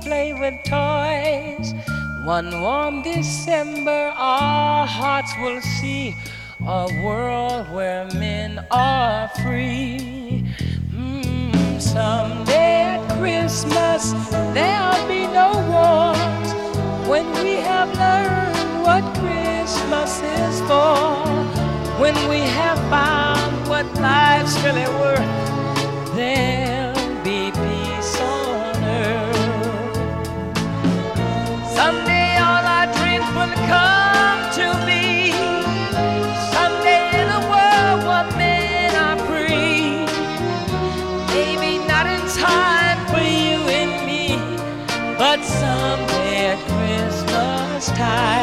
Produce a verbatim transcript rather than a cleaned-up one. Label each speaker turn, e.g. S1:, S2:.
S1: play with toys. One warm December, our hearts will see a world where men are free. Mm, someday at Christmas, there'll be no wars when we have learned what Christmas is for. When we have found what life's really worth, there'll be peace on earth. Someday all our dreams will come to be. Someday in a world where men are free. Maybe not in time for you and me, but someday at Christmas time.